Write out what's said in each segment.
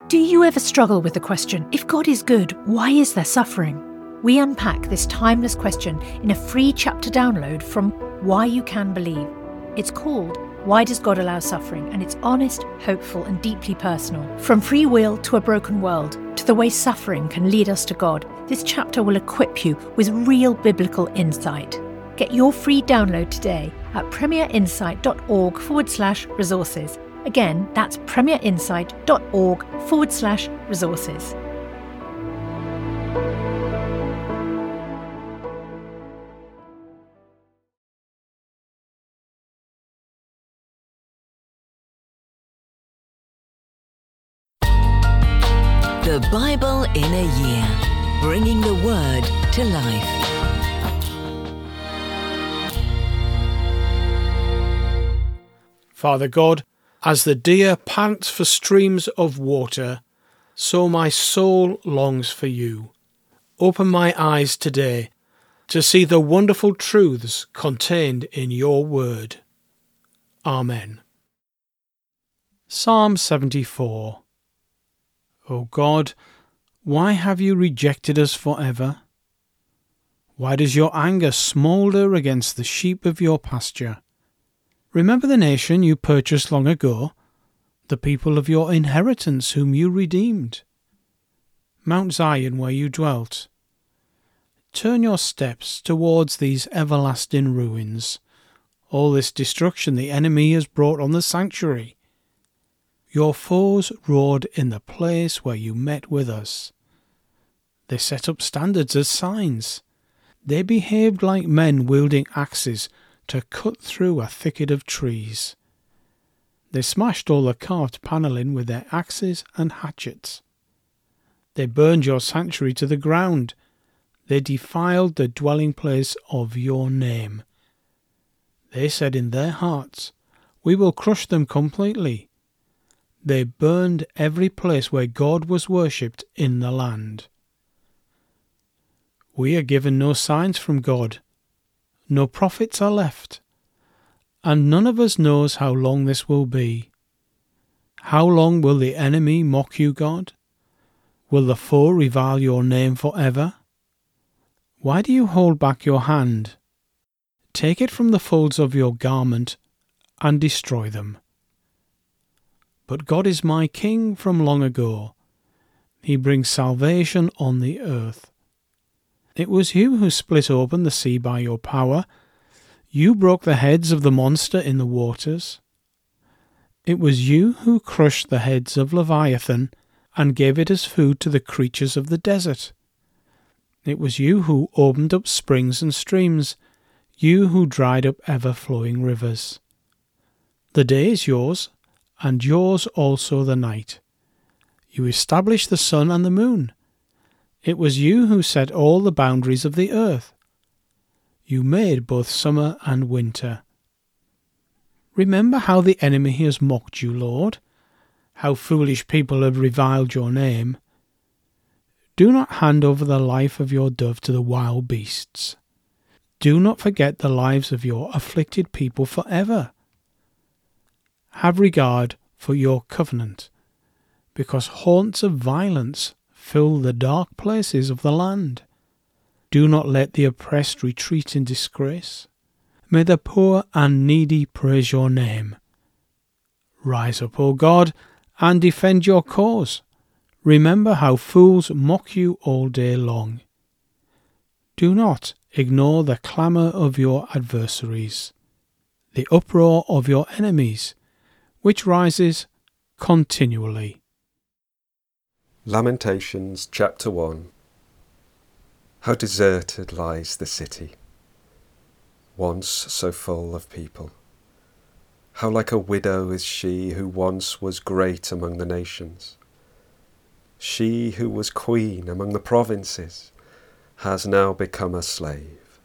Do you ever struggle with the question, if God is good, why is there suffering? We unpack this timeless question in a free chapter download from Why You Can Believe. It's called Why Does God Allow Suffering? And it's honest, hopeful and deeply personal. From free will to a broken world, to the way suffering can lead us to God, this chapter will equip you with real biblical insight. Get your free download today at premierinsight.org/resources. Again, that's premierinsight.org/resources. The Bible in a Year, bringing the Word to life. Father God, as the deer pants for streams of water, so my soul longs for you. Open my eyes today to see the wonderful truths contained in your word. Amen. Psalm 74. O God, why have you rejected us forever? Why does your anger smoulder against the sheep of your pasture? Remember the nation you purchased long ago, the people of your inheritance whom you redeemed. Mount Zion where you dwelt. Turn your steps towards these everlasting ruins, all this destruction the enemy has brought on the sanctuary. Your foes roared in the place where you met with us. They set up standards as signs. They behaved like men wielding axes to cut through a thicket of trees. They smashed all the carved panelling with their axes and hatchets. They burned your sanctuary to the ground. They defiled the dwelling place of your name. They said in their hearts, we will crush them completely. They burned every place where God was worshipped in the land. We are given no signs from God. No prophets are left, and none of us knows how long this will be. How long will the enemy mock you, God? Will the foe revile your name forever? Why do you hold back your hand? Take it from the folds of your garment and destroy them. But God is my King from long ago. He brings salvation on the earth. It was you who split open the sea by your power. You broke the heads of the monster in the waters. It was you who crushed the heads of Leviathan and gave it as food to the creatures of the desert. It was you who opened up springs and streams, you who dried up ever-flowing rivers. The day is yours, and yours also the night. You established the sun and the moon. It was you who set all the boundaries of the earth. You made both summer and winter. Remember how the enemy has mocked you, Lord, how foolish people have reviled your name. Do not hand over the life of your dove to the wild beasts. Do not forget the lives of your afflicted people forever. Have regard for your covenant, because haunts of violence fill the dark places of the land. Do not let the oppressed retreat in disgrace. May the poor and needy praise your name. Rise up, O God, and defend your cause. Remember how fools mock you all day long. Do not ignore the clamour of your adversaries, the uproar of your enemies, which rises continually. Lamentations chapter 1. How deserted lies the city, once so full of people. How like a widow is she who once was great among the nations. She who was queen among the provinces has now become a slave.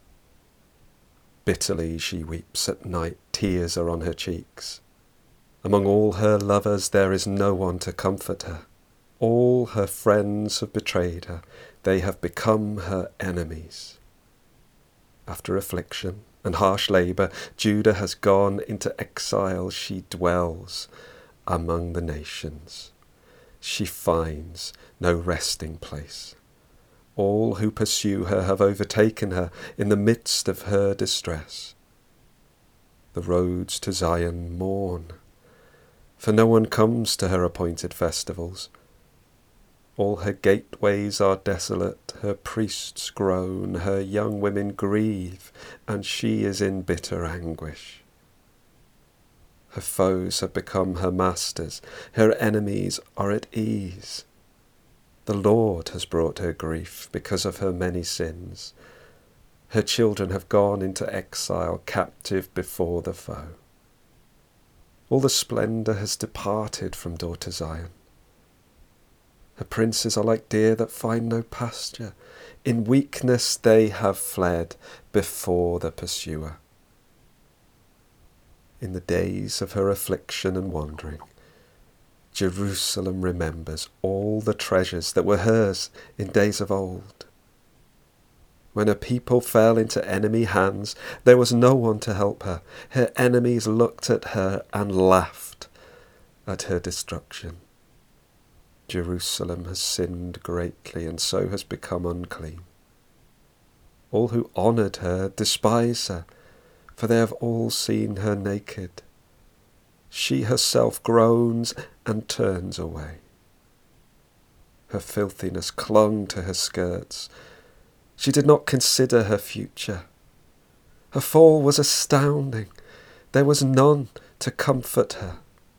Bitterly she weeps at night, tears are on her cheeks. Among all her lovers there is no one to comfort her. All her friends have betrayed her, they have become her enemies. After affliction and harsh labour, Judah has gone into exile, she dwells among the nations. she finds no resting place. All who pursue her have overtaken her in the midst of her distress. The roads to Zion mourn, for no one comes to her appointed festivals. All her gateways are desolate, her priests groan, her young women grieve, and she is in bitter anguish. Her foes have become her masters, her enemies are at ease. The Lord has brought her grief because of her many sins. Her children have gone into exile, captive before the foe. All the splendour has departed from daughter Zion. Her princes are like deer that find no pasture. In weakness they have fled before the pursuer. In the days of her affliction and wandering, Jerusalem remembers all the treasures that were hers in days of old. When a people fell into enemy hands, there was no one to help her. Her enemies looked at her and laughed at her destruction. Jerusalem has sinned greatly and so has become unclean. All who honoured her despise her, for they have all seen her naked. She herself groans and turns away. Her filthiness clung to her skirts. She did not consider her future. Her fall was astounding. There was none to comfort her.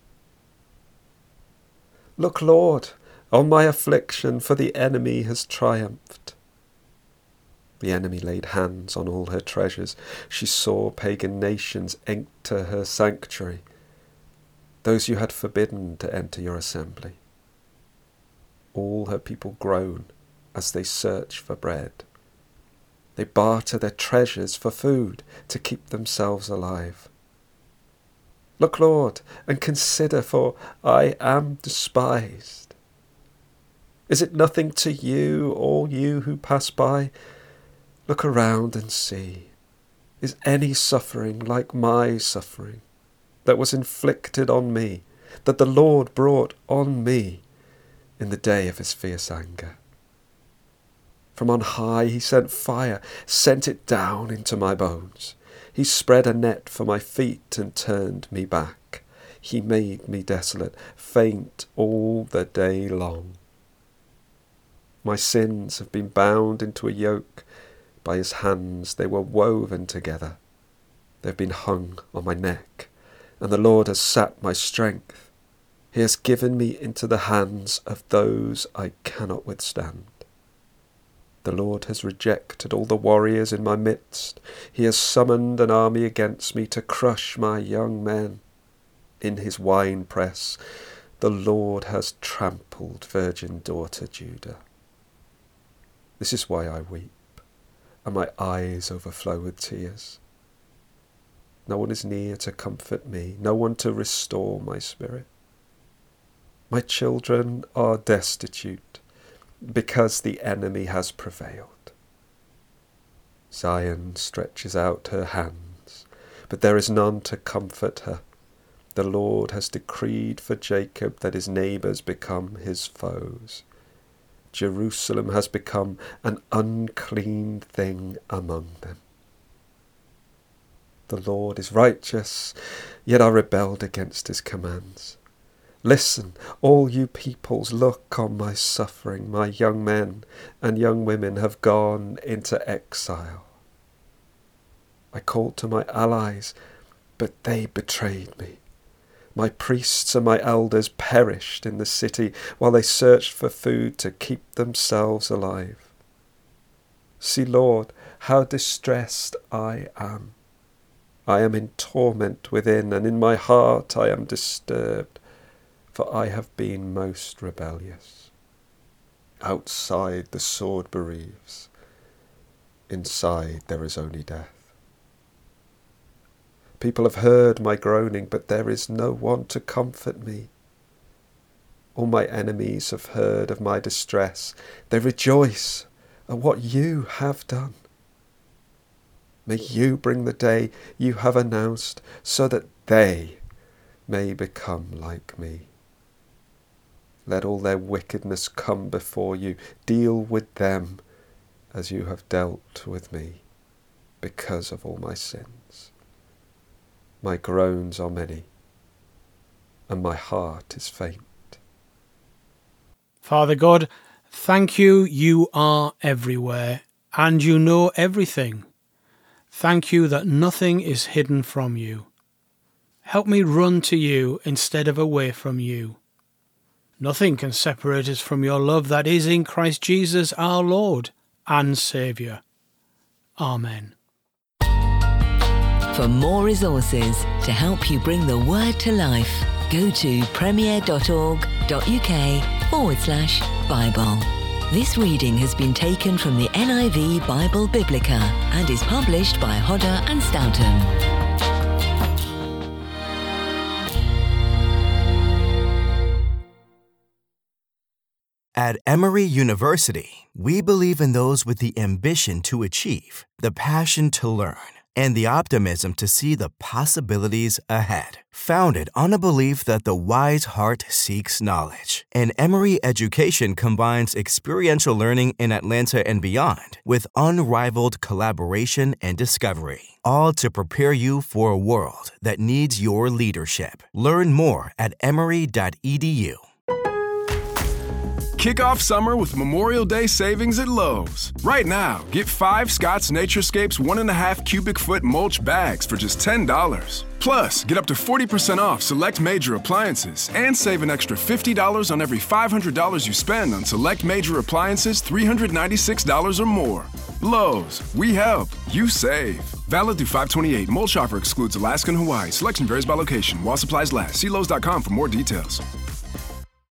Look, Lord, on my affliction, for the enemy has triumphed. The enemy laid hands on all her treasures. She saw pagan nations enter her sanctuary, those you had forbidden to enter your assembly. All her people groan as they search for bread. They barter their treasures for food to keep themselves alive. Look, Lord, and consider, for I am despised. Is it nothing to you, all you who pass by? Look around and see. Is any suffering like my suffering that was inflicted on me, that the Lord brought on me in the day of his fierce anger? From on high he sent fire, sent it down into my bones. He spread a net for my feet and turned me back. He made me desolate, faint all the day long. My sins have been bound into a yoke. By his hands they were woven together. They have been hung on my neck, and the Lord has sapped my strength. He has given me into the hands of those I cannot withstand. The Lord has rejected all the warriors in my midst. He has summoned an army against me to crush my young men. In his winepress the Lord has trampled virgin daughter Judah. This is why I weep, and my eyes overflow with tears. No one is near to comfort me, no one to restore my spirit. My children are destitute, because the enemy has prevailed. Zion stretches out her hands, but there is none to comfort her. The Lord has decreed for Jacob that his neighbours become his foes. Jerusalem has become an unclean thing among them. The Lord is righteous, yet I rebelled against his commands. Listen, all you peoples, look on my suffering. My young men and young women have gone into exile. I called to my allies, but they betrayed me. My priests and my elders perished in the city while they searched for food to keep themselves alive. See, Lord, how distressed I am. I am in torment within, and in my heart I am disturbed, for I have been most rebellious. Outside the sword bereaves, inside there is only death. People have heard my groaning, but there is no one to comfort me. All my enemies have heard of my distress. They rejoice at what you have done. May you bring the day you have announced, so that they may become like me. Let all their wickedness come before you. Deal with them as you have dealt with me, because of all my sins. My groans are many, and my heart is faint. Father God, thank you, you are everywhere, and you know everything. Thank you that nothing is hidden from you. Help me run to you instead of away from you. Nothing can separate us from your love that is in Christ Jesus our Lord and Saviour. Amen. For more resources to help you bring the Word to life, go to premier.org.uk/Bible. This reading has been taken from the NIV Bible Biblica and is published by Hodder and Stoughton. At Emory University, we believe in those with the ambition to achieve, the passion to learn, and the optimism to see the possibilities ahead. Founded on a belief that the wise heart seeks knowledge, and Emory education combines experiential learning in Atlanta and beyond with unrivaled collaboration and discovery, all to prepare you for a world that needs your leadership. Learn more at emory.edu. Kick off summer with Memorial Day savings at Lowe's. Right now, get 5 Scott's Naturescapes 1.5 cubic foot mulch bags for just $10. Plus, get up to 40% off select major appliances and save an extra $50 on every $500 you spend on select major appliances $396 or more. Lowe's, we help, you save. Valid through 5/28. Mulch offer excludes Alaska and Hawaii. Selection varies by location. While supplies last. See Lowe's.com for more details.